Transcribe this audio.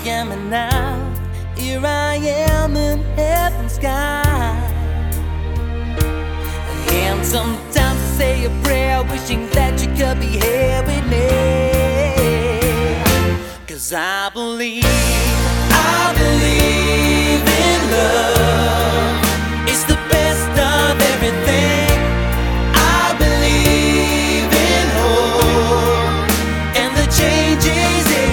am and now here I am in heaven's sky. And sometimes I say a prayer wishing that you could be here with me. 'Cause I believe in love.